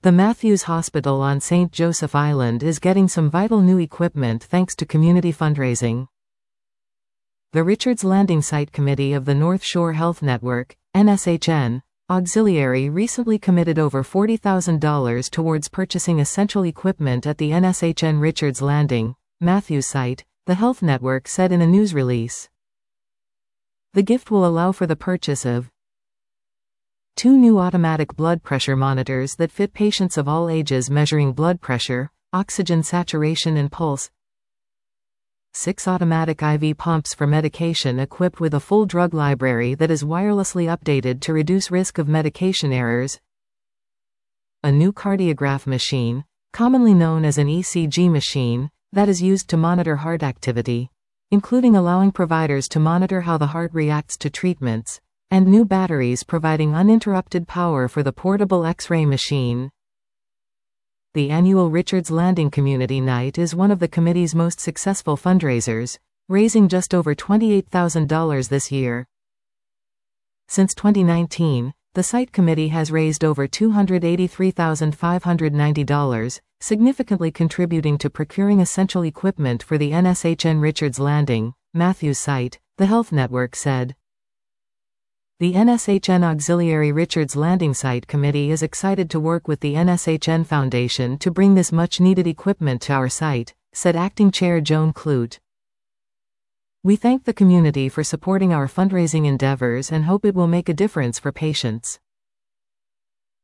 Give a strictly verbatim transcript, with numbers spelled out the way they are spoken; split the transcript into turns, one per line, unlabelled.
The Matthews Hospital on Saint Joseph Island is getting some vital new equipment thanks to community fundraising. The Richards Landing Site Committee of the North Shore Health Network, N S H N, Auxiliary recently committed over forty thousand dollars towards purchasing essential equipment at the N S H N Richards Landing, Matthews site, the health network said in a news release. The gift will allow for the purchase of two new automatic blood pressure monitors that fit patients of all ages measuring blood pressure, oxygen saturation and pulse, six automatic I V pumps for medication equipped with a full drug library that is wirelessly updated to reduce risk of medication errors, a new cardiograph machine, commonly known as an E C G machine, that is used to monitor heart activity, including allowing providers to monitor how the heart reacts to treatments, and new batteries providing uninterrupted power for the portable X-ray machine. The annual Richards Landing Community Night is one of the committee's most successful fundraisers, raising just over twenty-eight thousand dollars this year. Since twenty nineteen, the site committee has raised over two hundred eighty-three thousand five hundred ninety dollars, significantly contributing to procuring essential equipment for the N S H N Richards Landing, Matthews site, the health network said. The N S H N Auxiliary Richards Landing Site Committee is excited to work with the N S H N Foundation to bring this much-needed equipment to our site, said Acting Chair Joan Clute. We thank the community for supporting our fundraising endeavors and hope it will make a difference for patients.